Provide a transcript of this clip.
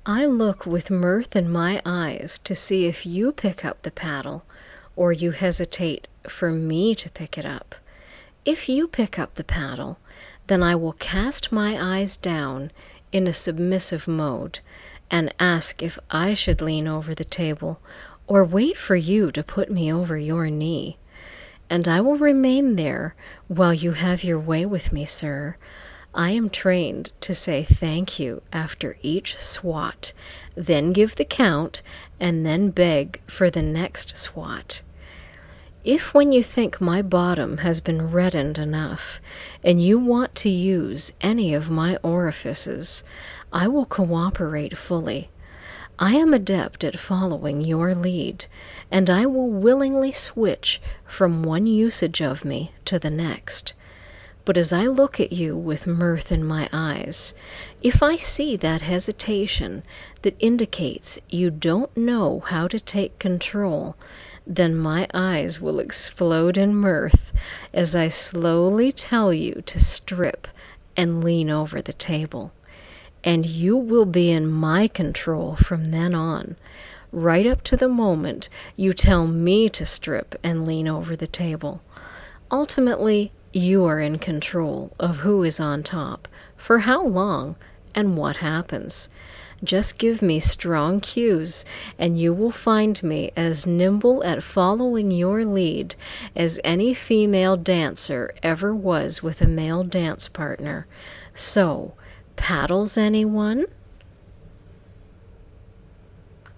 I look with mirth in my eyes to see if you pick up the paddle, or you hesitate for me to pick it up. If you pick up the paddle, then I will cast my eyes down in a submissive mode and ask if I should lean over the table or wait for you to put me over your knee. And I will remain there while you have your way with me, sir. I am trained to say thank you after each swat, then give the count, and then beg for the next swat. If when you think my bottom has been reddened enough, and you want to use any of my orifices, I will cooperate fully. I am adept at following your lead, and I will willingly switch from one usage of me to the next. But as I look at you with mirth in my eyes, if I see that hesitation that indicates you don't know how to take control, then my eyes will explode in mirth as I slowly tell you to strip and lean over the table. And you will be in my control from then on, right up to the moment you tell me to strip and lean over the table. Ultimately, you are in control of who is on top, for how long, and what happens. Just give me strong cues, and you will find me as nimble at following your lead as any female dancer ever was with a male dance partner. So, paddles anyone?